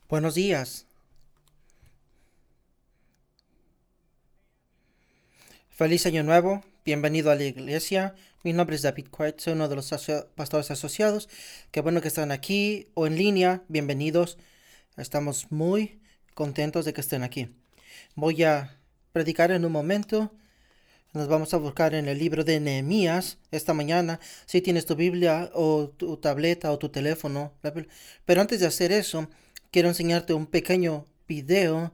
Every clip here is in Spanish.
Buenos días. Feliz año nuevo. Bienvenido a la iglesia. Mi nombre es David Quet, soy uno de los pastores asociados. Qué bueno que están aquí o en línea. Bienvenidos. Estamos muy contentos de que estén aquí. Voy a predicar en un momento. Nos vamos a buscar en el libro de Nehemías esta mañana. Si tienes tu Biblia o tu tableta o tu teléfono. Pero antes de hacer eso, quiero enseñarte un pequeño video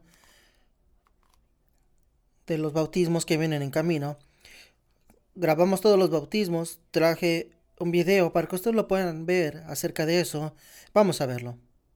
de los bautismos que vienen en camino. Grabamos todos los bautismos, traje un video para que ustedes lo puedan ver acerca de eso. Vamos a verlo.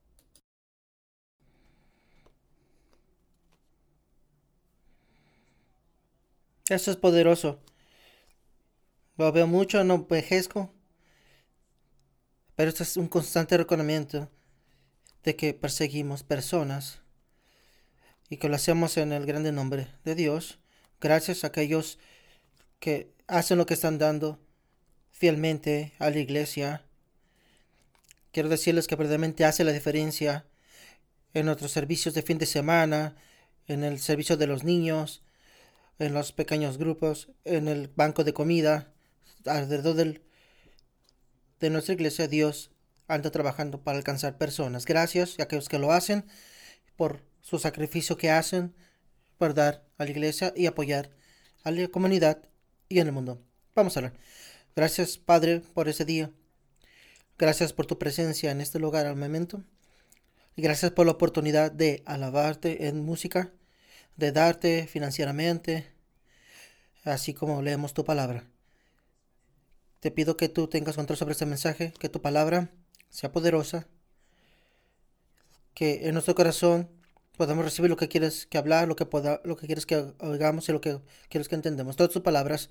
Eso es poderoso. Lo veo mucho, no envejezco, pero esto es un constante reconocimiento de que perseguimos personas y que lo hacemos en el grande nombre de Dios. Gracias a aquellos que hacen lo que están dando fielmente a la iglesia. Quiero decirles que verdaderamente hace la diferencia en nuestros servicios de fin de semana, en el servicio de los niños, en los pequeños grupos, en el banco de comida, alrededor de nuestra iglesia. Dios anda trabajando para alcanzar personas. Gracias a aquellos que lo hacen por su sacrificio que hacen por dar a la iglesia y apoyar a la comunidad y en el mundo. Vamos a hablar. Gracias, Padre, por ese día. Gracias por tu presencia en este lugar al momento. Y gracias por la oportunidad de alabarte en música, de darte financieramente, así como leemos tu palabra. Te pido que tú tengas control sobre este mensaje, que tu palabra sea poderosa, que en nuestro corazón podamos recibir lo que quieres que hablar, lo que quieres que oigamos y lo que quieres que entendamos. Todas tus palabras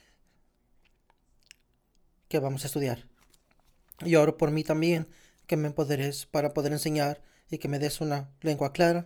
que vamos a estudiar. Y oro por mí también, que me empoderes para poder enseñar y que me des una lengua clara.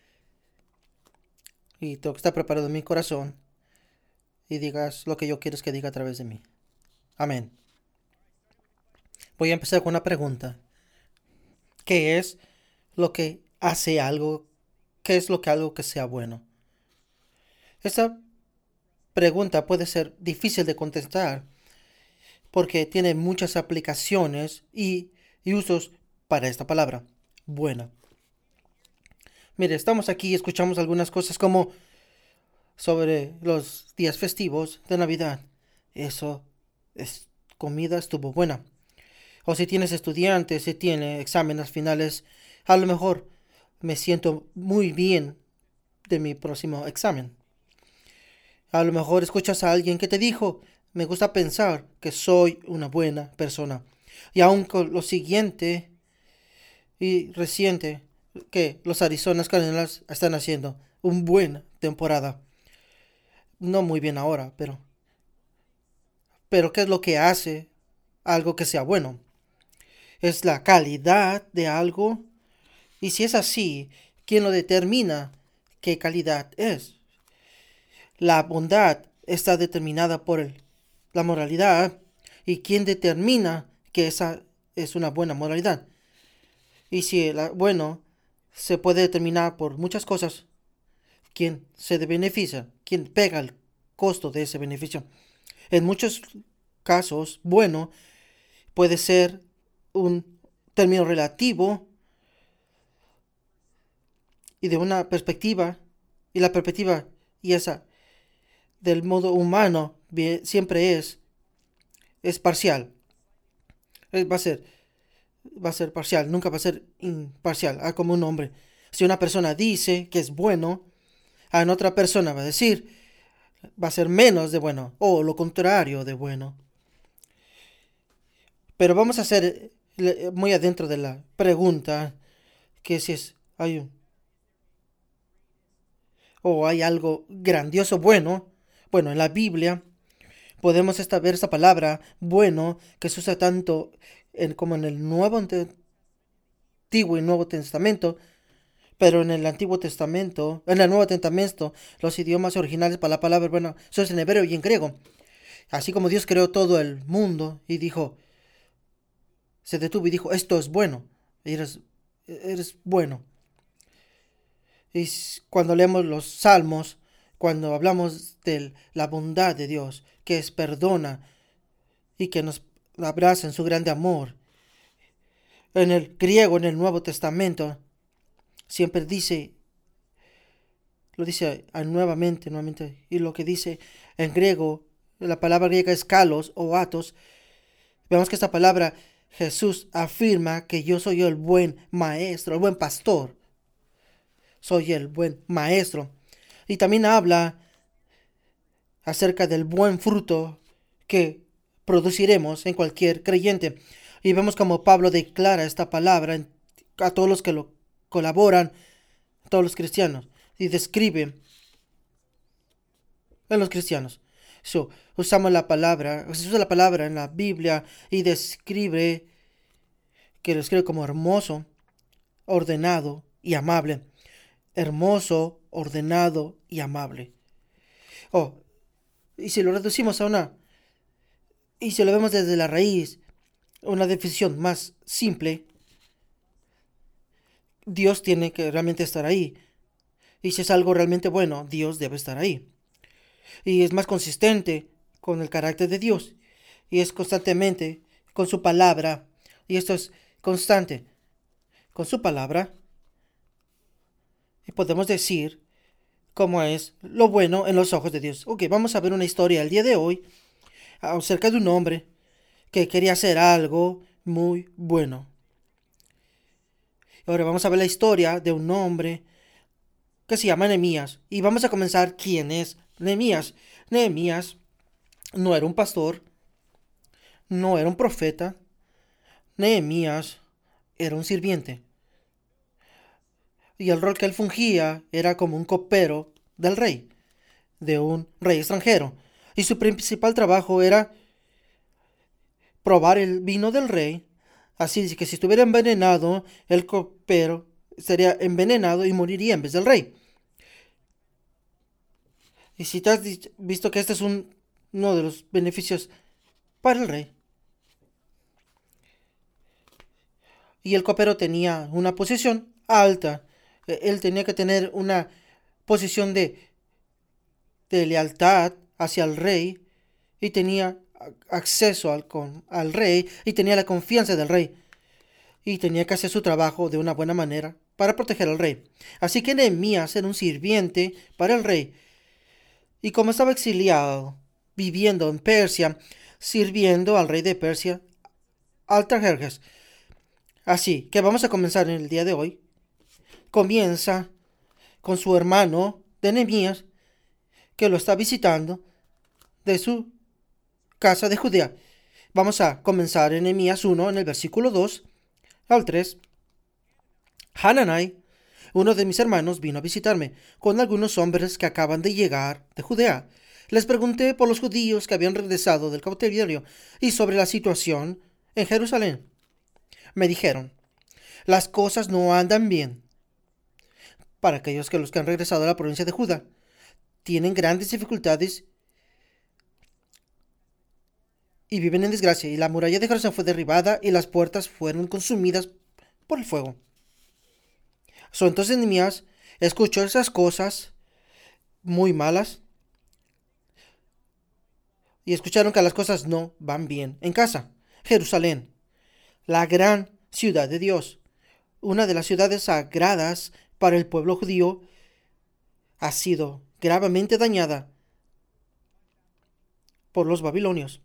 Y todo que está preparado en mi corazón y digas lo que yo quieres que diga a través de mí. Amén. Voy a empezar con una pregunta. ¿Qué es lo que hace algo? ¿Qué es lo que algo que sea bueno? Esta pregunta puede ser difícil de contestar porque tiene muchas aplicaciones y usos para esta palabra, buena. Mire, estamos aquí y escuchamos algunas cosas como sobre los días festivos de Navidad. Eso es comida estuvo buena. O si tienes estudiantes, si tiene exámenes finales, a lo mejor me siento muy bien de mi próximo examen. A lo mejor escuchas a alguien que te dijo, me gusta pensar que soy una buena persona. Y aún con lo siguiente y reciente que los Arizona Cardinals están haciendo una buena temporada. No muy bien ahora, pero ¿qué es lo que hace algo que sea bueno? Es la calidad de algo. Y si es así, ¿quién lo determina qué calidad es? La bondad está determinada por la moralidad. ¿Y quién determina que esa es una buena moralidad? Y si el bueno se puede determinar por muchas cosas, ¿quién se beneficia? ¿Quién pega el costo de ese beneficio? En muchos casos, bueno puede ser un término relativo y de una perspectiva, y la perspectiva y esa del modo humano siempre es parcial. Eh, Va a ser, va a ser parcial, nunca va a ser imparcial. Como un hombre. Si una persona dice que es bueno, a otra persona va a decir, va a ser menos de bueno, o lo contrario de bueno. Pero vamos a hacer muy adentro de la pregunta, que si es, o hay algo grandioso bueno. Bueno, en la Biblia podemos ver esta palabra bueno que se usa tanto como en el Antiguo y Nuevo Testamento, pero en el Antiguo Testamento, en el Nuevo Testamento, los idiomas originales para la palabra bueno son en hebreo y en griego. Así como Dios creó todo el mundo y dijo, se detuvo y dijo, esto es bueno, eres bueno. Y cuando leemos los salmos, cuando hablamos de la bondad de Dios, que es perdona y que nos abraza en su grande amor, en el griego, en el Nuevo Testamento, siempre dice, lo dice nuevamente, y lo que dice en griego, la palabra griega es kalos o atos. Vemos que esta palabra Jesús afirma que yo soy el buen maestro, el buen pastor. Soy el buen maestro. Y también habla acerca del buen fruto que produciremos en cualquier creyente. Y vemos como Pablo declara esta palabra a todos los que lo colaboran, a todos los cristianos, y describe en los cristianos. Usamos la palabra, se usa la palabra en la Biblia y describe, que lo escribe como hermoso, ordenado y amable. Hermoso, ordenado y amable. Oh, y si lo reducimos y si lo vemos desde la raíz, una definición más simple, Dios tiene que realmente estar ahí. Y si es algo realmente bueno, Dios debe estar ahí. Y es más consistente con el carácter de Dios. Y es constantemente con su palabra. Y esto es constante con su palabra. Y podemos decir cómo es lo bueno en los ojos de Dios. Ok, vamos a ver una historia el día de hoy acerca de un hombre que quería hacer algo muy bueno. Ahora vamos a ver la historia de un hombre que se llama Nehemías. Y vamos a comenzar quién es Nehemías. Nehemías no era un pastor, no era un profeta. Nehemías era un sirviente. Y el rol que él fungía era como un copero del rey, de un rey extranjero. Y su principal trabajo era probar el vino del rey. Así que si estuviera envenenado, el copero sería envenenado y moriría en vez del rey. Y si te has visto que este es uno de los beneficios para el rey. Y el copero tenía una posición alta. Él tenía que tener una posición de lealtad hacia el rey. Y tenía acceso al rey. Y tenía la confianza del rey. Y tenía que hacer su trabajo de una buena manera para proteger al rey. Así que Nehemías era un sirviente para el rey. Y como estaba exiliado, viviendo en Persia, sirviendo al rey de Persia, Artajerjes. Así que vamos a comenzar en el día de hoy. Comienza con su hermano de Nehemías, que lo está visitando de su casa de Judea. Vamos a comenzar en Nehemías 1, en el versículo 2 al 3. Hanani, uno de mis hermanos, vino a visitarme con algunos hombres que acaban de llegar de Judea. Les pregunté por los judíos que habían regresado del cautiverio y sobre la situación en Jerusalén. Me dijeron, las cosas no andan bien para aquellos que los que han regresado a la provincia de Judá. Tienen grandes dificultades y viven en desgracia, y la muralla de Jerusalén fue derribada y las puertas fueron consumidas por el fuego. Entonces Nehemías escuchó esas cosas muy malas y escucharon que las cosas no van bien en casa. Jerusalén, la gran ciudad de Dios, una de las ciudades sagradas para el pueblo judío, ha sido gravemente dañada por los babilonios.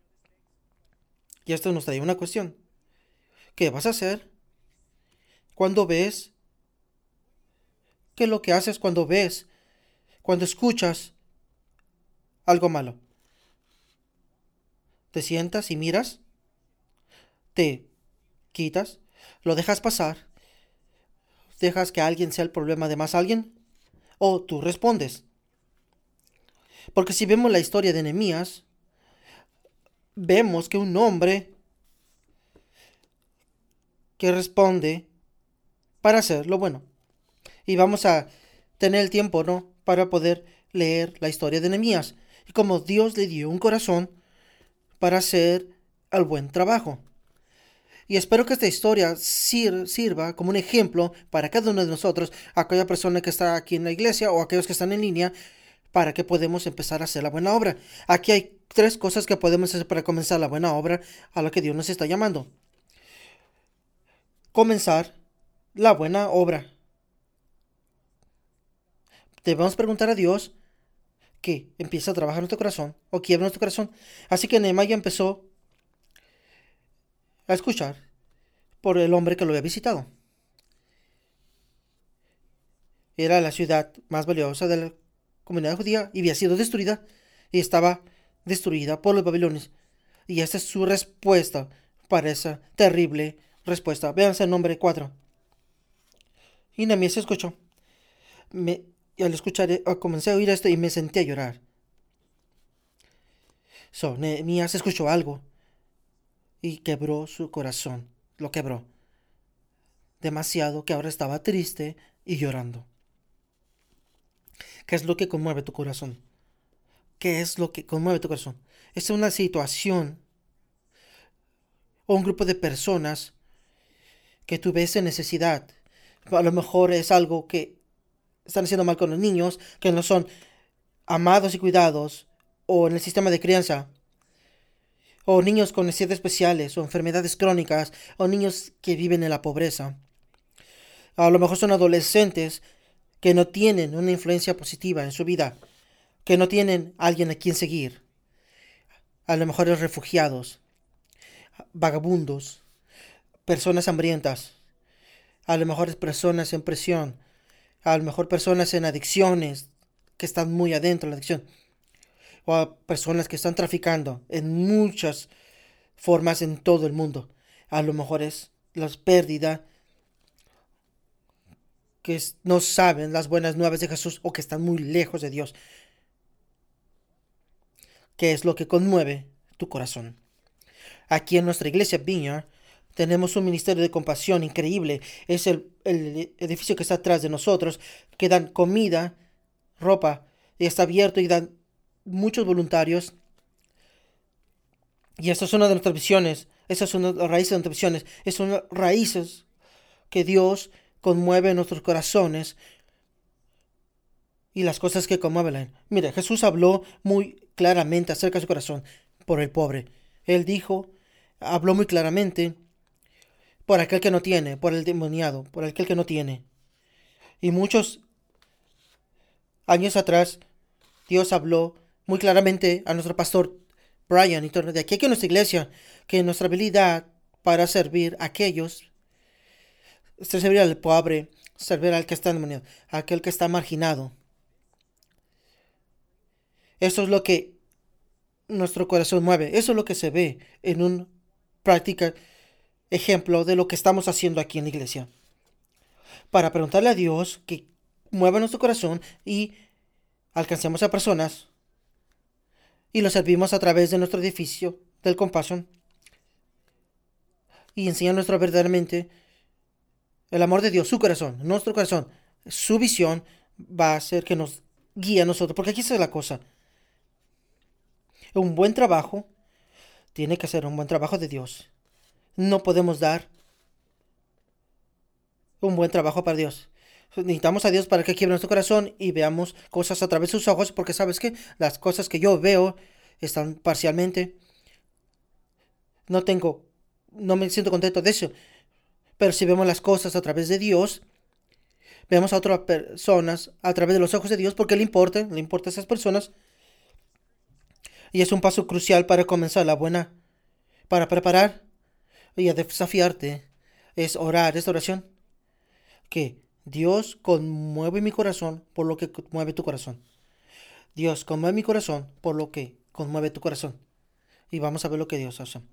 Y esto nos trae una cuestión. ¿Qué vas a hacer cuando ves? ¿Qué es lo que haces cuando ves, cuando escuchas algo malo? ¿Te sientas y miras? ¿Te quitas? ¿Lo dejas pasar? ¿Dejas que alguien sea el problema de más alguien? ¿O tú respondes? Porque si vemos la historia de Nehemías, vemos que un hombre que responde para hacer lo bueno. Y vamos a tener el tiempo, ¿no?, para poder leer la historia de Nehemías. Y como Dios le dio un corazón para hacer el buen trabajo. Y espero que esta historia sirva como un ejemplo para cada uno de nosotros, aquella persona que está aquí en la iglesia o aquellos que están en línea, para que podamos empezar a hacer la buena obra. Aquí hay tres cosas que podemos hacer para comenzar la buena obra a la que Dios nos está llamando. Comenzar la buena obra. Debemos preguntar a Dios que empiece a trabajar en nuestro corazón o quiebre nuestro corazón. Así que Nehemías empezó a escuchar por el hombre que lo había visitado. Era la ciudad más valiosa de la comunidad judía y había sido destruida y estaba destruida por los babilonios. Y esta es su respuesta para esa terrible respuesta. Véanse el nombre 4. Y Nehemías escuchó. Y al escuchar, comencé a oír esto y me senté a llorar. Nehemías escuchó algo y quebró su corazón. Lo quebró. Demasiado que ahora estaba triste y llorando. ¿Qué es lo que conmueve tu corazón? ¿Qué es lo que conmueve tu corazón? Es una situación o un grupo de personas que tú ves en necesidad. A lo mejor es algo que están haciendo mal con los niños, que no son amados y cuidados, o en el sistema de crianza, o niños con necesidades especiales, o enfermedades crónicas, o niños que viven en la pobreza. A lo mejor son adolescentes que no tienen una influencia positiva en su vida, que no tienen alguien a quien seguir. A lo mejor es refugiados, vagabundos, personas hambrientas, a lo mejor es personas en presión, a lo mejor personas en adicciones que están muy adentro de la adicción, o a personas que están traficando en muchas formas en todo el mundo. A lo mejor es la pérdida, que no saben las buenas nuevas de Jesús o que están muy lejos de Dios. ¿Qué es lo que conmueve tu corazón? Aquí en nuestra iglesia Vineyard tenemos un ministerio de compasión increíble. Es el edificio que está atrás de nosotros, que dan comida, ropa, y está abierto y dan muchos voluntarios. Y esta es una de nuestras visiones. Esas son las raíces de nuestras visiones. Esas son las raíces que Dios conmueve en nuestros corazones y las cosas que conmueven. Mire, Jesús habló muy claramente acerca de su corazón por el pobre. Él habló muy claramente por aquel que no tiene, por el demoniado, por aquel que no tiene. Y muchos años atrás, Dios habló muy claramente a nuestro pastor Brian y de aquí que nuestra iglesia, que nuestra habilidad para servir a aquellos, servir al pobre, servir al que está endemoniado, a aquel que está marginado. Eso es lo que nuestro corazón mueve. Eso es lo que se ve en un práctica ejemplo de lo que estamos haciendo aquí en la iglesia. Para preguntarle a Dios que mueva nuestro corazón y alcancemos a personas y los servimos a través de nuestro edificio del Compassion y enseñar verdaderamente el amor de Dios, su corazón, nuestro corazón, su visión va a hacer que nos guíe a nosotros. Porque aquí está la cosa. Un buen trabajo tiene que ser un buen trabajo de Dios. No podemos dar un buen trabajo para Dios. Necesitamos a Dios para que quiebre nuestro corazón y veamos cosas a través de sus ojos, porque sabes que las cosas que yo veo están parcialmente. No me siento contento de eso. Pero si vemos las cosas a través de Dios, vemos a otras personas a través de los ojos de Dios, porque le importa a esas personas. Y es un paso crucial para comenzar la buena, para preparar y a desafiarte. Es orar, esta oración. Que Dios conmueve mi corazón por lo que conmueve tu corazón. Dios conmueve mi corazón por lo que conmueve tu corazón. Y vamos a ver lo que Dios hace.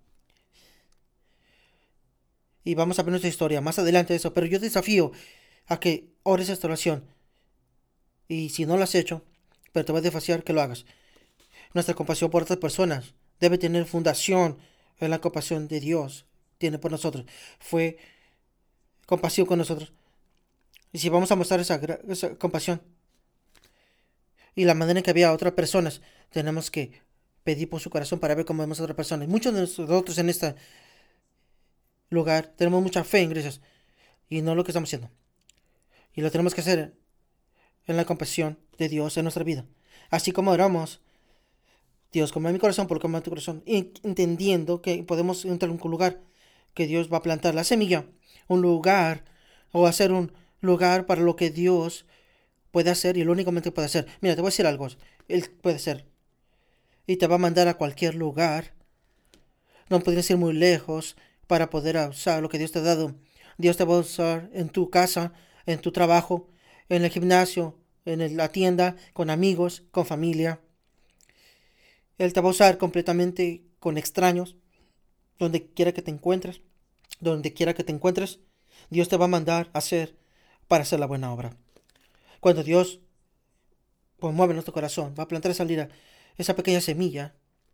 Y vamos a ver nuestra historia más adelante de eso. Pero yo desafío a que ores esta oración. Y si no lo has hecho, pero te voy a desafiar que lo hagas. Nuestra compasión por otras personas debe tener fundación en la compasión de Dios. Tiene por nosotros. Fue compasión con nosotros. Y si vamos a mostrar esa compasión y la manera en que había otras personas, tenemos que pedir por su corazón para ver cómo vemos a otras personas. Muchos de nosotros en lugar tenemos mucha fe en iglesias y no lo que estamos haciendo. Y lo tenemos que hacer en la compasión de Dios en nuestra vida. Así como oramos, Dios, come mi corazón, por come tu corazón, entendiendo que podemos entrar en un lugar que Dios va a plantar la semilla, un lugar o hacer un lugar para lo que Dios puede hacer y lo únicamente puede hacer. Mira, te voy a decir algo. Él puede hacer y te va a mandar a cualquier lugar. No podrías ir muy lejos para poder usar lo que Dios te ha dado. Dios te va a usar en tu casa, en tu trabajo, en el gimnasio, en la tienda, con amigos, con familia. Él te va a usar completamente con extraños, donde quiera que te encuentres. Donde quiera que te encuentres, Dios te va a mandar a hacer para hacer la buena obra. Cuando Dios conmueve nuestro corazón, va a plantar esa pequeña semilla,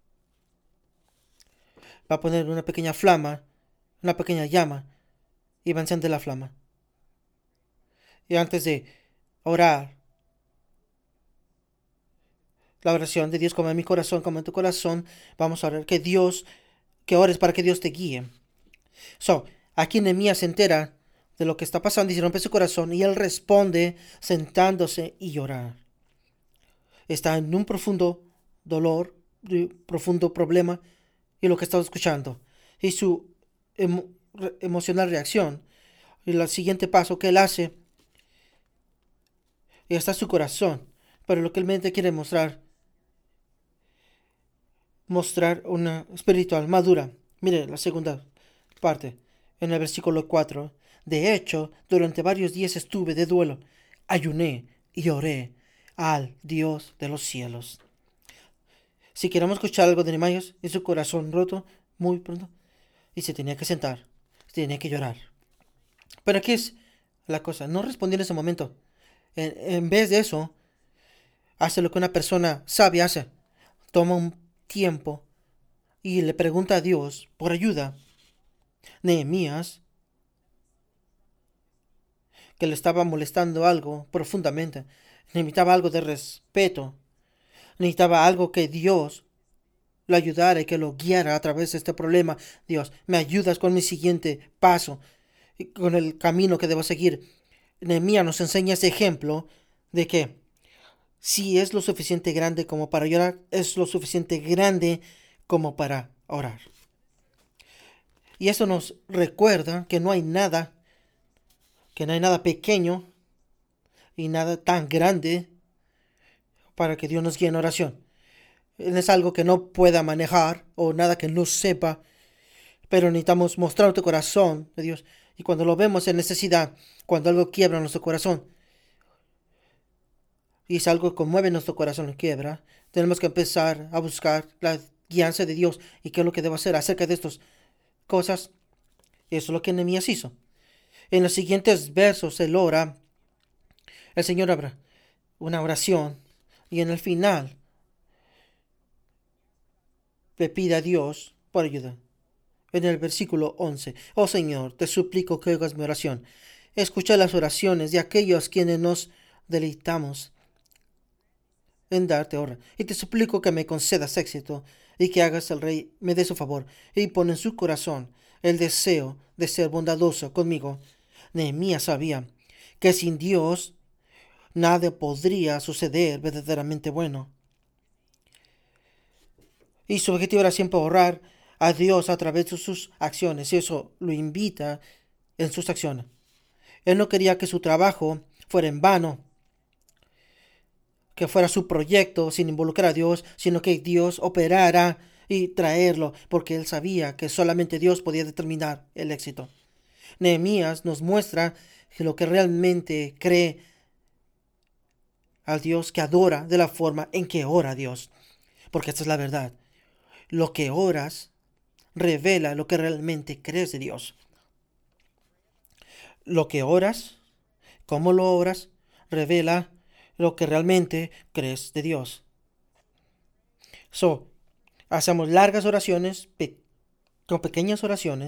va a poner una pequeña flama, una pequeña llama, y va a encender la flama. Y antes de orar, la oración de Dios como en mi corazón, como en tu corazón, vamos a orar que ores para que Dios te guíe. Aquí Nehemías se entera de lo que está pasando y se rompe su corazón y él responde sentándose y llorar. Está en un profundo dolor, profundo problema y lo que está escuchando. Y su emocional reacción y el siguiente paso que él hace y está en su corazón. Pero lo que él mente quiere mostrar una espiritual madura. Mire la segunda parte, en el versículo 4. De hecho, durante varios días estuve de duelo, ayuné y oré al Dios de los cielos. Si queremos escuchar algo de Nehemías, en su corazón roto, muy pronto, y se tenía que sentar, se tenía que llorar. Pero aquí es la cosa, no respondió en ese momento. En vez de eso, hace lo que una persona sabia hace. Toma un tiempo y le pregunta a Dios por ayuda. Nehemías, que le estaba molestando algo profundamente, necesitaba algo de respeto, necesitaba algo que Dios lo ayudara y que lo guiara a través de este problema. Dios, me ayudas con mi siguiente paso, con el camino que debo seguir. Nehemías nos enseña ese ejemplo de que si es lo suficiente grande como para llorar, es lo suficiente grande como para orar. Y eso nos recuerda que no hay nada pequeño y nada tan grande para que Dios nos guíe en oración. No es algo que no pueda manejar o nada que no sepa, pero necesitamos mostrar nuestro corazón de Dios. Y cuando lo vemos en necesidad, cuando algo quiebra nuestro corazón, y es algo que conmueve nuestro corazón y quiebra, tenemos que empezar a buscar la guianza de Dios y qué es lo que debo hacer acerca de estas cosas. Eso es lo que Nehemías hizo. En los siguientes versos él ora, el Señor abra una oración y en el final le pide a Dios por ayuda. En el versículo 11, oh Señor, te suplico que oigas mi oración. Escucha las oraciones de aquellos quienes nos deleitamos en darte honra. Y te suplico que me concedas éxito y que hagas el rey me dé su favor y pone en su corazón el deseo de ser bondadoso conmigo. Nehemías sabía que sin Dios nada podría suceder verdaderamente bueno. Y su objetivo era siempre orar a Dios a través de sus acciones. Y eso lo invita en sus acciones. Él no quería que su trabajo fuera en vano, que fuera su proyecto sin involucrar a Dios, sino que Dios operara y traerlo, porque él sabía que solamente Dios podía determinar el éxito. Nehemías nos muestra que lo que realmente cree al Dios que adora de la forma en que ora a Dios, porque esta es la verdad. Lo que oras revela lo que realmente crees de Dios. Lo que oras, cómo lo oras, revela lo que realmente crees de Dios. Hacemos largas oraciones, con pequeñas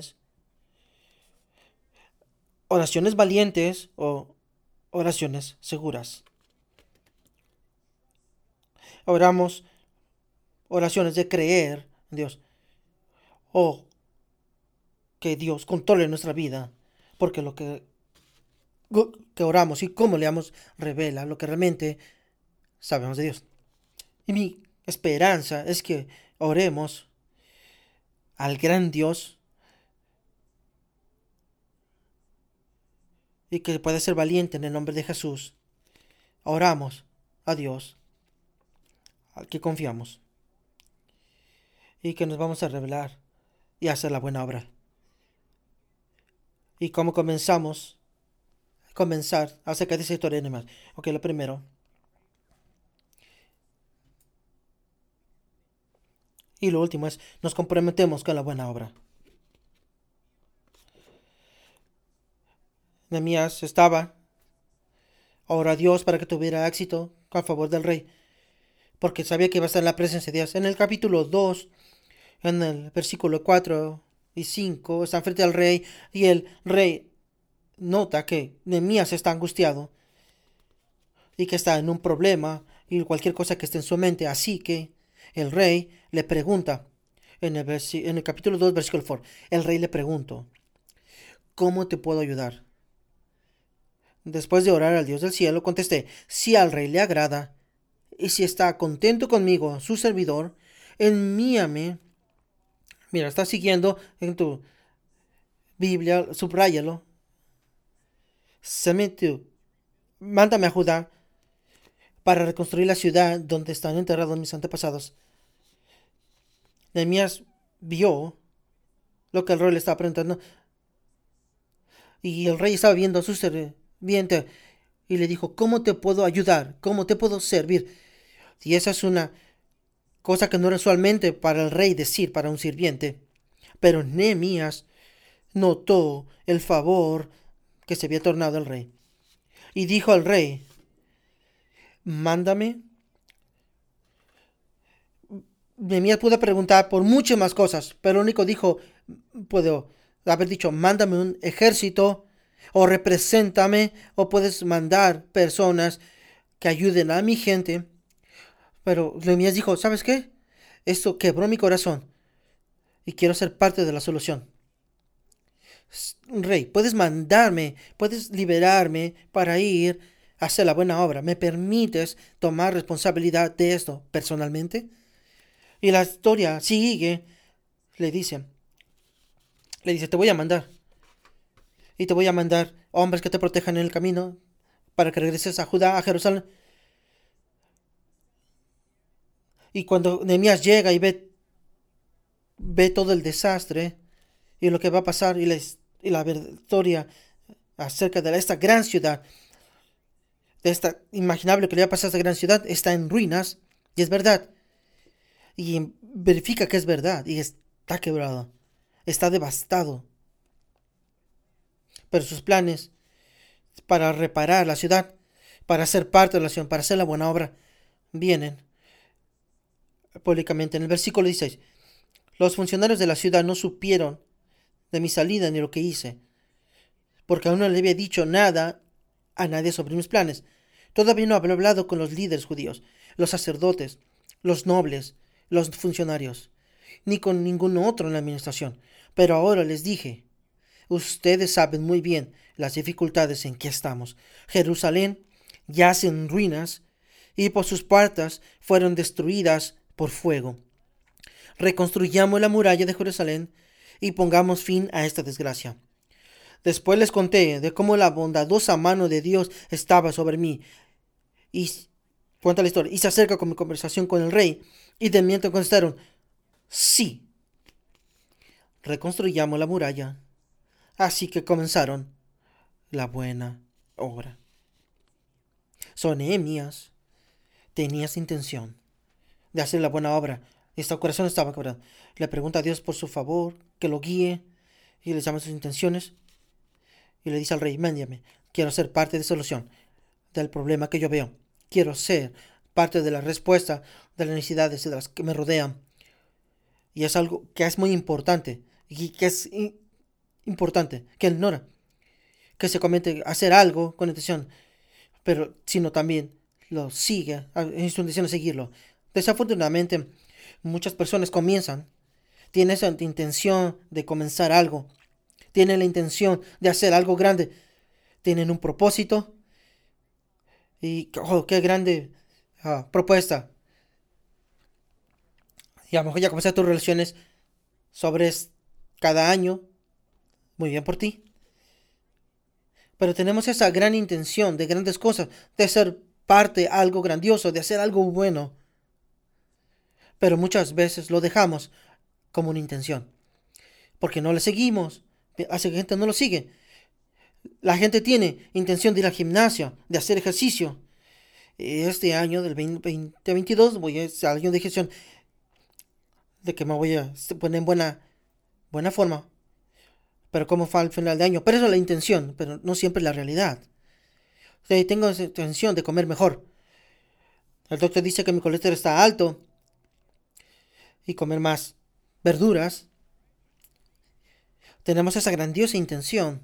oraciones valientes o oraciones seguras. Oramos oraciones de creer en Dios o que Dios controle nuestra vida, porque lo que oramos y cómo leamos revela lo que realmente sabemos de Dios. Y mi esperanza es que oremos al gran Dios y que pueda ser valiente en el nombre de Jesús. Oramos a Dios, al que confiamos, y que nos vamos a revelar y hacer la buena obra. Y como comenzar acerca de esa historia de más. Ok, lo primero. Y lo último es, nos comprometemos con la buena obra. Nehemías oró a Dios para que tuviera éxito a favor del rey, porque sabía que iba a estar en la presencia de Dios. En el capítulo 2, en el versículo 4 y 5, están frente al rey y el rey nota que Nehemías está angustiado y que está en un problema y cualquier cosa que esté en su mente. Así que el rey le pregunta, en el capítulo 2, versículo 4, el rey le preguntó, ¿cómo te puedo ayudar? Después de orar al Dios del cielo, contesté, si al rey le agrada y si está contento conmigo, su servidor, envíame. Mira, está siguiendo en tu Biblia, subráyalo. Se metió. Mándame a Judá para reconstruir la ciudad donde están enterrados mis antepasados. Nehemías vio lo que el rey le estaba preguntando y el rey estaba viendo a su sirviente y le dijo, ¿cómo te puedo ayudar? ¿Cómo te puedo servir? Y esa es una cosa que no era usualmente para el rey decir para un sirviente. Pero Nehemías notó el favor que se había tornado el rey. Y dijo al rey, mándame. Nehemías pudo preguntar por muchas más cosas, pero lo único dijo, puedo haber dicho, mándame un ejército, o represéntame, o puedes mandar personas que ayuden a mi gente. Pero Nehemías dijo, ¿sabes qué? Esto quebró mi corazón y quiero ser parte de la solución. Rey, puedes mandarme, puedes liberarme para ir a hacer la buena obra. ¿Me permites tomar responsabilidad de esto personalmente? Y la historia sigue, le dice, te voy a mandar. Y te voy a mandar hombres que te protejan en el camino para que regreses a Judá, a Jerusalén. Y cuando Nehemías llega y ve todo el desastre y lo que va a pasar y la historia acerca de esta gran ciudad, de esta imaginable que le va a pasar a esta gran ciudad, está en ruinas y es verdad. Y verifica que es verdad y está quebrado, está devastado. Pero sus planes para reparar la ciudad, para ser parte de la ciudad, para hacer la buena obra, vienen públicamente. En el versículo 16, los funcionarios de la ciudad no supieron de mi salida ni lo que hice, porque aún no le había dicho nada a nadie sobre mis planes. Todavía no había hablado con los líderes judíos, los sacerdotes, los nobles, los funcionarios, ni con ningún otro en la administración. Pero ahora les dije, ustedes saben muy bien las dificultades en que estamos. Jerusalén yace en ruinas y por sus puertas fueron destruidas por fuego. Reconstruyamos la muralla de Jerusalén y pongamos fin a esta desgracia. Después les conté de cómo la bondadosa mano de Dios estaba sobre mí. Y cuenta la historia. Y se acerca con mi conversación con el rey. Y de mientras contestaron, sí. Reconstruyamos la muralla. Así que comenzaron la buena obra. Nehemías tenía esa intención de hacer la buena obra. Y su corazón estaba quebrado. Le pregunta a Dios por su favor, que lo guíe. Y le llama sus intenciones. Y le dice al rey, mándame. Quiero ser parte de la solución del problema que yo veo. Quiero ser parte de la respuesta de las necesidades de las que me rodean. Y es algo que es muy importante. Y que es importante que él ignora. Que se comente hacer algo con intención. Pero sino también lo sigue. En su intención de seguirlo. Desafortunadamente, muchas personas tienen esa intención de comenzar algo. tienen la intención de hacer algo grande, tienen un propósito y oh, qué grande propuesta. Y a lo mejor ya comenzaste tus relaciones sobre cada año, muy bien por ti. Pero tenemos esa gran intención de grandes cosas, de ser parte de algo grandioso, de hacer algo bueno. Pero muchas veces lo dejamos como una intención, porque no le seguimos, hace que gente no lo sigue. La gente tiene intención de ir al gimnasio, de hacer ejercicio. Este año del 2022 voy a hacer año de gestión de que me voy a poner en buena forma. Pero como fue al final de año. Pero eso es la intención, pero no siempre es la realidad. O sea, tengo esa intención de comer mejor. El doctor dice que mi colesterol está alto y comer más verduras. Tenemos esa grandiosa intención.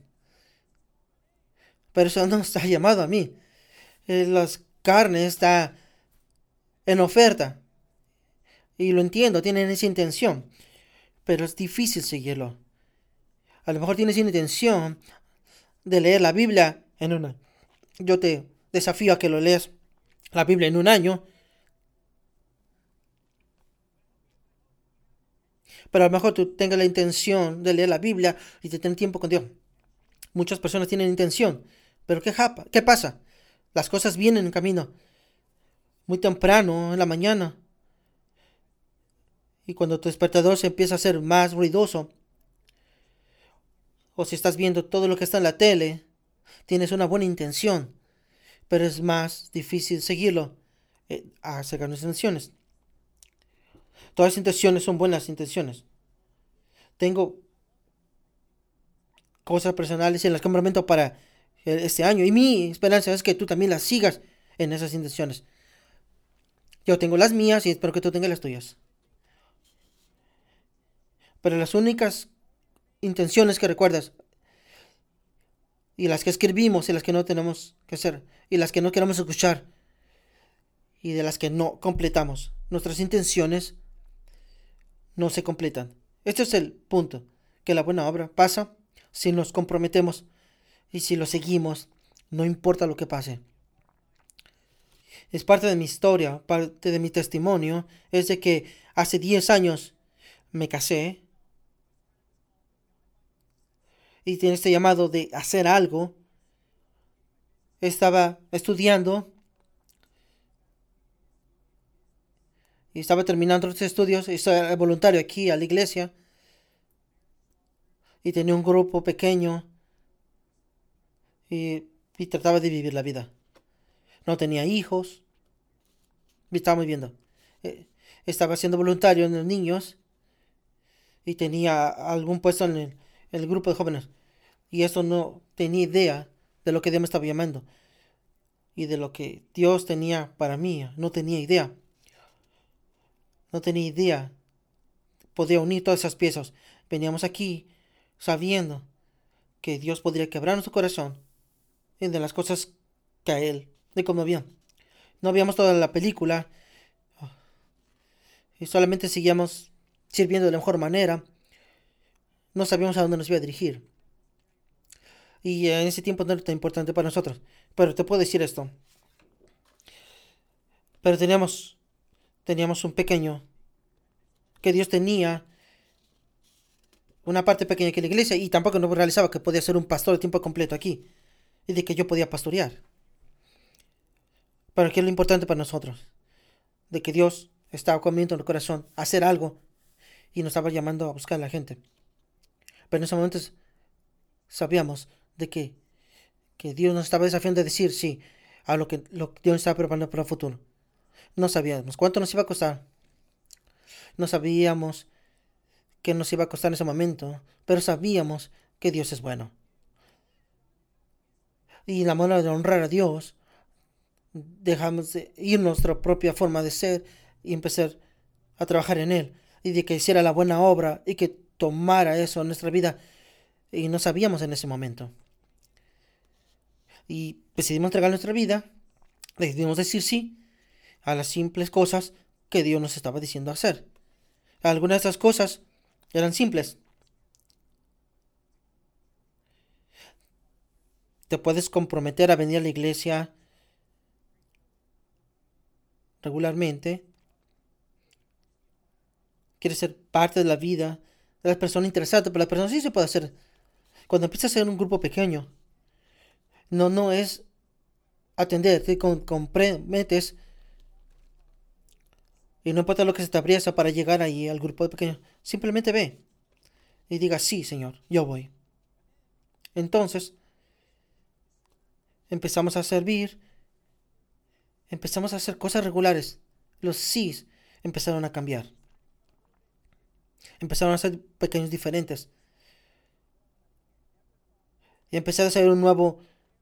Pero eso no está llamado a mí. Las carnes está en oferta. Y lo entiendo, tienen esa intención. Pero es difícil seguirlo. A lo mejor tienes intención de leer la Biblia en una. Yo te desafío a que lo leas la Biblia en un año. Pero a lo mejor tú tengas la intención de leer la Biblia y de tener tiempo con Dios. Muchas personas tienen intención. Pero ¿qué pasa? Las cosas vienen en camino. Muy temprano, en la mañana. Y cuando tu despertador se empieza a hacer más ruidoso, o si estás viendo todo lo que está en la tele, tienes una buena intención, pero es más difícil seguirlo a sacar nuestras intenciones. Todas las intenciones son buenas intenciones. Tengo cosas personales en las que me comprometo para este año y mi esperanza es que tú también las sigas en esas intenciones. Yo tengo las mías y espero que tú tengas las tuyas. Pero las únicas intenciones que recuerdas y las que escribimos y las que no tenemos que hacer y las que no queremos escuchar y de las que no completamos, nuestras intenciones no se completan. Este es el punto, que la buena obra pasa si nos comprometemos y si lo seguimos, no importa lo que pase. Es parte de mi historia, parte de mi testimonio, es de que hace 10 años me casé y tiene este llamado de hacer algo. Estaba estudiando y estaba terminando los estudios y soy voluntario aquí a la iglesia y tenía un grupo pequeño y trataba de vivir la vida. No tenía hijos, me estaba viviendo. Eh, Estaba siendo voluntario en los niños y tenía algún puesto en el grupo de jóvenes. Y eso no tenía idea de lo que Dios me estaba llamando y de lo que Dios tenía para mí. No tenía idea. No tenía idea. Podía unir todas esas piezas. Veníamos aquí sabiendo que Dios podría quebrar nuestro corazón y de las cosas que a Él le conmovían. No habíamos toda la película y solamente seguíamos sirviendo de la mejor manera. No sabíamos a dónde nos iba a dirigir. Y en ese tiempo no era tan importante para nosotros. Pero te puedo decir esto. Pero teníamos un pequeño que Dios tenía una parte pequeña aquí en la iglesia y tampoco no realizaba que podía ser un pastor de tiempo completo aquí y de que yo podía pastorear. Pero ¿qué es lo importante para nosotros? De que Dios estaba comiendo en el corazón hacer algo y nos estaba llamando a buscar a la gente. Pero en ese momento sabíamos de que Dios nos estaba desafiando a decir sí a lo que Dios estaba preparando para el futuro. No sabíamos cuánto nos iba a costar. No sabíamos qué nos iba a costar en ese momento, pero sabíamos que Dios es bueno. Y la manera de honrar a Dios, dejamos de ir nuestra propia forma de ser y empezar a trabajar en Él. Y de que hiciera la buena obra y que tomara eso en nuestra vida. Y no sabíamos en ese momento. Y decidimos entregar nuestra vida. Decidimos decir sí a las simples cosas que Dios nos estaba diciendo hacer. Algunas de esas cosas eran simples. te puedes comprometer a venir a la iglesia regularmente. Quieres ser parte de la vida de las personas interesadas, pero la persona sí se puede hacer. Cuando empiezas a ser un grupo pequeño, no es atender, te comprometes y no importa lo que se te apriesa para llegar ahí al grupo pequeño, simplemente ve y diga, sí, Señor, yo voy. Entonces, empezamos a servir, empezamos a hacer cosas regulares. Los sís empezaron a cambiar. Empezaron a ser pequeños diferentes. Y empecé a hacer un nuevo,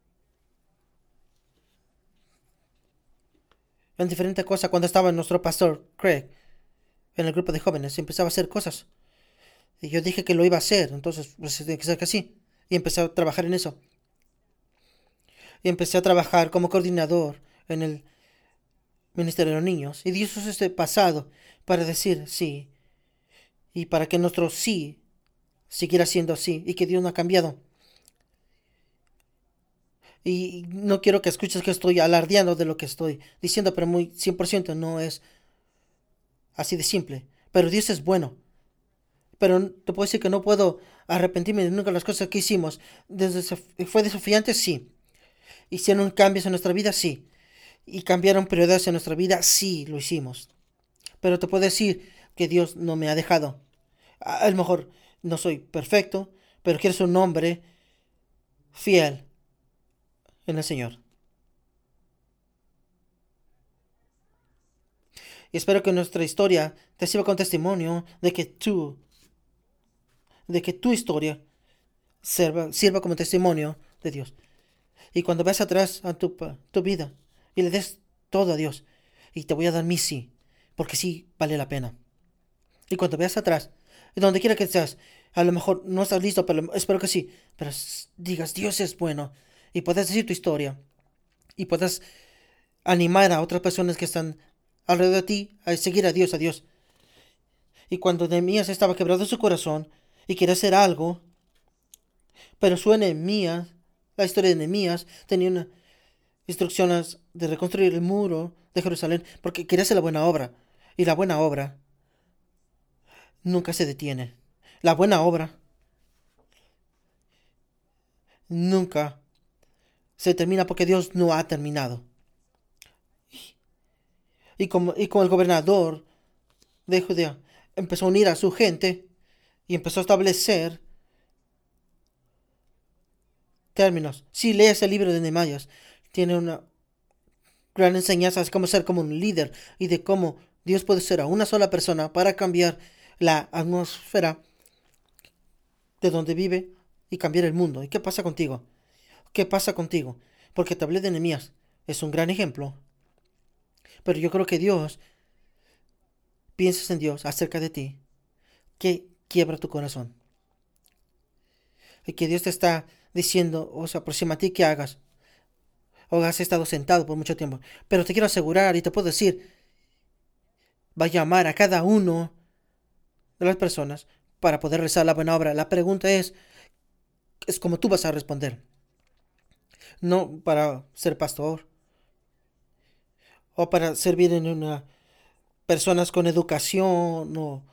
en diferente cosa cuando estaba nuestro pastor Craig en el grupo de jóvenes. Empezaba a hacer cosas. Y yo dije que lo iba a hacer, entonces pues tiene que ser que sí. Y empecé a trabajar en eso. Y empecé a trabajar como coordinador en el Ministerio de los Niños. Y Dios usó este pasado para decir sí. Y para que nuestro sí siguiera siendo sí. Y que Dios no ha cambiado. Y no quiero que escuches que estoy alardeando de lo que estoy diciendo, pero muy 100% no es así de simple. Pero Dios es bueno. Pero te puedo decir que no puedo arrepentirme de nunca de las cosas que hicimos. ¿Fue desafiante? Sí. ¿Hicieron cambios en nuestra vida? Sí. ¿Y cambiaron prioridades en nuestra vida? Sí, lo hicimos. Pero te puedo decir que Dios no me ha dejado. A lo mejor no soy perfecto, pero quiero ser un hombre fiel en el Señor. Y espero que nuestra historia te sirva con testimonio de que tu historia sirva como testimonio de Dios. Y cuando veas atrás a tu vida y le des todo a Dios, y te voy a dar mi sí, porque sí vale la pena. Y cuando veas atrás, y donde quiera que estés, a lo mejor no estás listo, pero espero que sí, pero digas, Dios es bueno, y puedas decir tu historia, y puedas animar a otras personas que están alrededor de ti a seguir a Dios. Y cuando Nehemías estaba quebrado su corazón y quería hacer algo, pero su Nehemías, la historia de Nehemías, tenía una instrucciones de reconstruir el muro de Jerusalén porque quería hacer la buena obra. Y la buena obra nunca se detiene. La buena obra nunca se termina porque Dios no ha terminado. Y como el gobernador de Judea empezó a unir a su gente y empezó a establecer términos. Si lees el libro de Nehemías, tiene una gran enseñanza de cómo ser como un líder y de cómo Dios puede ser a una sola persona para cambiar la atmósfera de donde vive y cambiar el mundo. ¿Y qué pasa contigo? ¿Qué pasa contigo? Porque te hablé de Nehemías. Es un gran ejemplo. Pero yo creo que Dios, piensas en Dios acerca de ti, que quiebra tu corazón. Y que Dios te está diciendo, o se aproxima a ti que hagas. O has estado sentado por mucho tiempo. Pero te quiero asegurar y te puedo decir, va a llamar a cada uno de las personas para poder realizar la buena obra. La pregunta es como tú vas a responder. No para ser pastor o para servir en una personas con educación o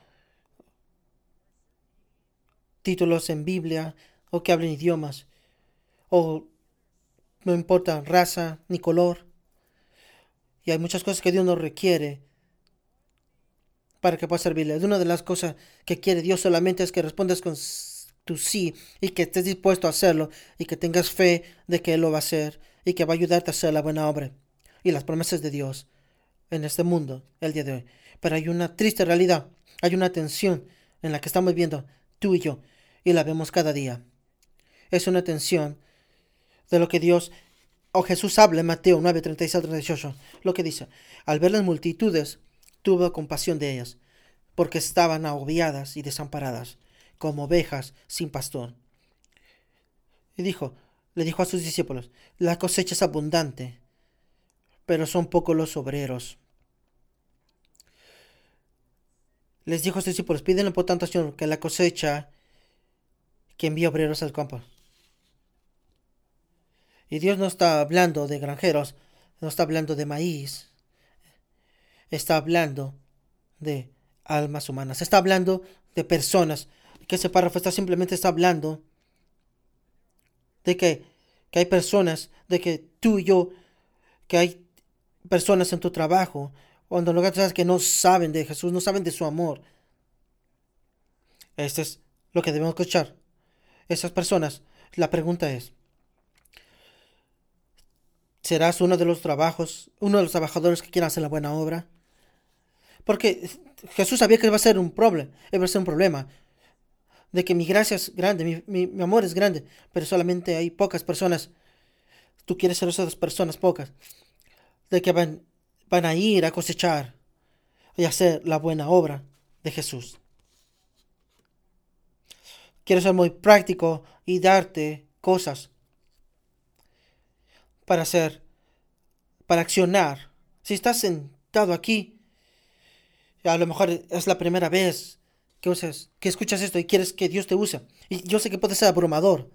títulos en Biblia o que hablen idiomas o no importa raza ni color. Y hay muchas cosas que Dios nos requiere para que puedas servirle. Una de las cosas que quiere Dios solamente es que respondas con tu sí y que estés dispuesto a hacerlo y que tengas fe de que Él lo va a hacer y que va a ayudarte a hacer la buena obra y las promesas de Dios en este mundo el día de hoy. Pero hay una triste realidad, hay una tensión en la que estamos viendo tú y yo y la vemos cada día. Es una tensión de lo que Dios o Jesús habla en Mateo 9, 36 al 38. Lo que dice, al ver las multitudes, tuvo compasión de ellas, porque estaban agobiadas y desamparadas, como ovejas sin pastor. Y le dijo a sus discípulos, la cosecha es abundante, pero son pocos los obreros. Les dijo a sus discípulos, pídenle por tanto, Señor, que la cosecha, que envíe obreros al campo. Y Dios no está hablando de granjeros, no está hablando de maíz, está hablando de almas humanas, está hablando de personas. Que ese párrafo simplemente está hablando de que hay personas, de que tú y yo, que hay personas en tu trabajo, o en lugar sabes que no saben de Jesús, no saben de su amor. Esto es lo que debemos escuchar. Esas personas, la pregunta es, ¿serás uno de los trabajadores que quieran hacer la buena obra? Porque Jesús sabía que iba a ser un problema, iba a ser un problema, de que mi gracia es grande, mi amor es grande, pero solamente hay pocas personas. Tú quieres ser esas personas pocas, de que van a ir a cosechar y hacer la buena obra de Jesús. Quiero ser muy práctico y darte cosas para hacer, para accionar. Si estás sentado aquí, a lo mejor es la primera vez que escuchas esto y quieres que Dios te use. Y yo sé que puede ser abrumador.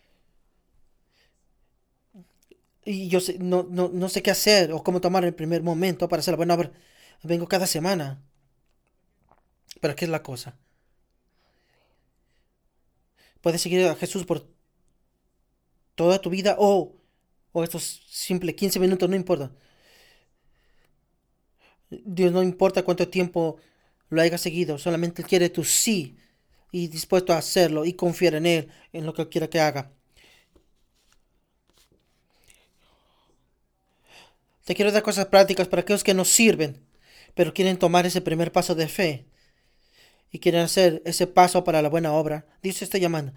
Y yo sé, no sé qué hacer o cómo tomar el primer momento para hacer la buena obra. Vengo cada semana. Pero ¿qué es la cosa? Puedes seguir a Jesús por toda tu vida o estos simples 15 minutos, no importa. Dios no importa cuánto tiempo lo hayas seguido, solamente Él quiere tu sí y dispuesto a hacerlo y confiar en Él, en lo que Él quiera que haga. Te quiero dar cosas prácticas para aquellos que no sirven, pero quieren tomar ese primer paso de fe y quieren hacer ese paso para la buena obra. Dios te está llamando.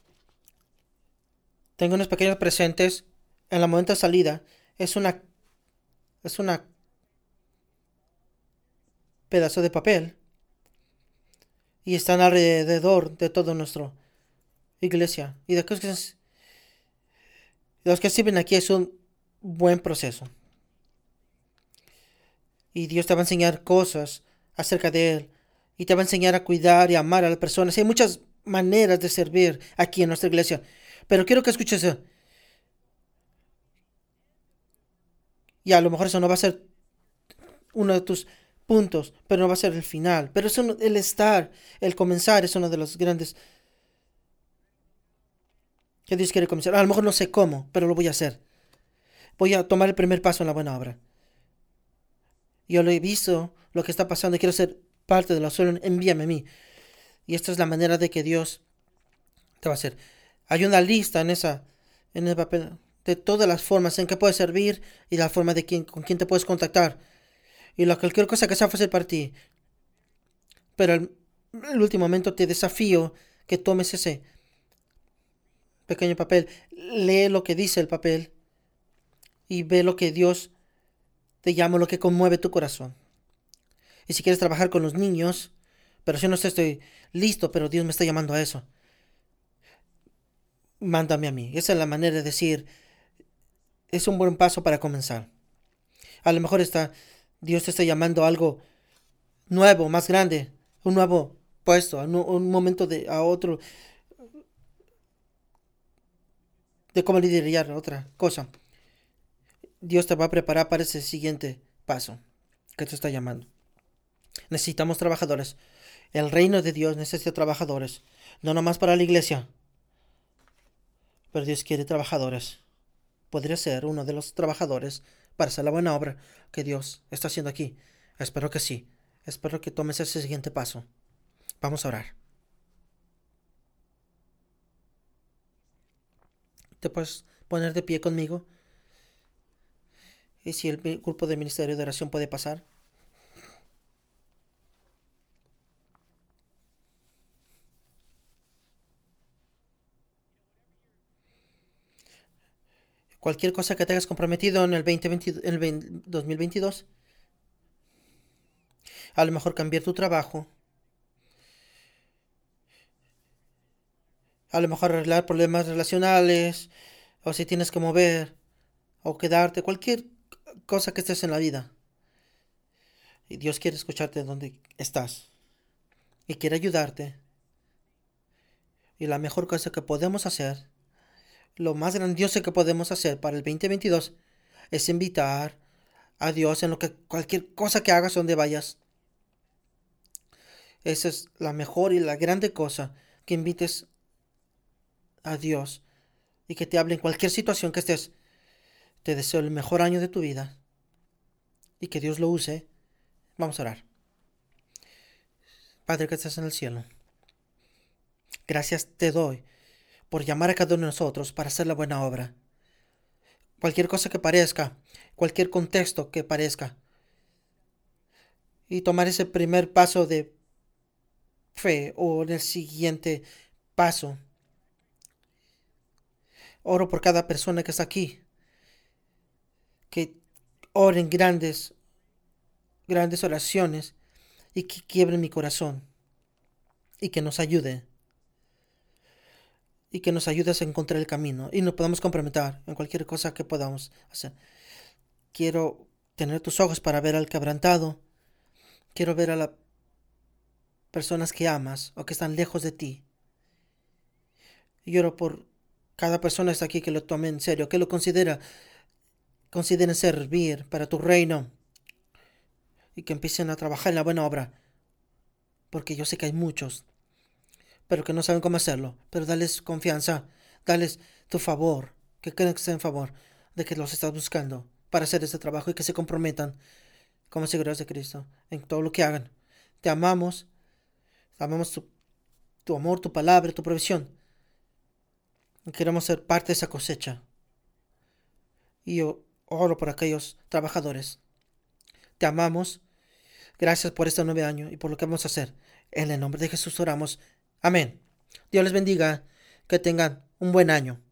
Tengo unos pequeños presentes en la momento de salida. Es una pedazo de papel y están alrededor de toda nuestra iglesia. Y de los que sirven aquí es un buen proceso. Y Dios te va a enseñar cosas acerca de Él. Y te va a enseñar a cuidar y amar a las personas. Hay muchas maneras de servir aquí en nuestra iglesia. Pero quiero que escuches eso. Y a lo mejor eso no va a ser uno de tus puntos, pero no va a ser el final. Pero el estar, el comenzar es uno de los grandes que Dios quiere comenzar. A lo mejor no sé cómo, pero lo voy a hacer. Voy a tomar el primer paso en la buena obra. Yo lo he visto, lo que está pasando, y quiero ser parte de la solo envíame a mí. Y esta es la manera de que Dios te va a hacer. Hay una lista en el papel de todas las formas en que puedes servir y la forma de con quién te puedes contactar. Y cualquier cosa que sea fácil para ti. Pero el último momento te desafío que tomes ese pequeño papel. Lee lo que dice el papel y ve lo que Dios te llama, lo que conmueve tu corazón. Y si quieres trabajar con los niños, pero si no estoy listo, pero Dios me está llamando a eso, mándame a mí. Esa es la manera de decir, es un buen paso para comenzar. A lo mejor Dios te está llamando a algo nuevo, más grande, un nuevo puesto, un momento a otro, de cómo liderar otra cosa. Dios te va a preparar para ese siguiente paso que te está llamando. Necesitamos trabajadores. El reino de Dios necesita trabajadores. No nomás para la iglesia, pero Dios quiere trabajadores. Podría ser uno de los trabajadores para hacer la buena obra que Dios está haciendo aquí. Espero que sí. Espero que tomes ese siguiente paso. Vamos a orar. ¿Te puedes poner de pie conmigo? Y si el grupo de ministerio de oración puede pasar. Cualquier cosa que te hayas comprometido en el 2022. A lo mejor cambiar tu trabajo. A lo mejor arreglar problemas relacionales. O si tienes que mover. O quedarte. Cualquier cosa que estés en la vida. Y Dios quiere escucharte donde estás. Y quiere ayudarte. Y la mejor cosa que podemos hacer Lo más grandioso que podemos hacer para el 2022 es invitar a Dios en lo que cualquier cosa que hagas donde vayas. Esa es la mejor y la grande cosa, que invites a Dios y que te hable en cualquier situación que estés. Te deseo el mejor año de tu vida y que Dios lo use. Vamos a orar. Padre que estás en el cielo, gracias te doy por llamar a cada uno de nosotros para hacer la buena obra. Cualquier cosa que parezca, cualquier contexto que parezca, y tomar ese primer paso de fe o en el siguiente paso. Oro por cada persona que está aquí, que oren grandes oraciones y que quiebren mi corazón y que nos ayude y que nos ayudes a encontrar el camino y nos podamos comprometer en cualquier cosa que podamos hacer. Quiero tener tus ojos para ver al quebrantado. Quiero ver a las personas que amas o que están lejos de ti. Y oro por cada persona que está aquí que lo tome en serio, que lo consideren servir para tu reino y que empiecen a trabajar en la buena obra. Porque yo sé que hay muchos, pero que no saben cómo hacerlo. Pero dales confianza, dales tu favor, que creen que estén en favor de que los estás buscando para hacer este trabajo y que se comprometan como seguidores de Cristo en todo lo que hagan. Te amamos, amamos tu amor, tu palabra, tu provisión. Y queremos ser parte de esa cosecha. Y yo oro por aquellos trabajadores. Te amamos. Gracias por este 9 año y por lo que vamos a hacer. En el nombre de Jesús oramos. Amén. Dios les bendiga. Que tengan un buen año.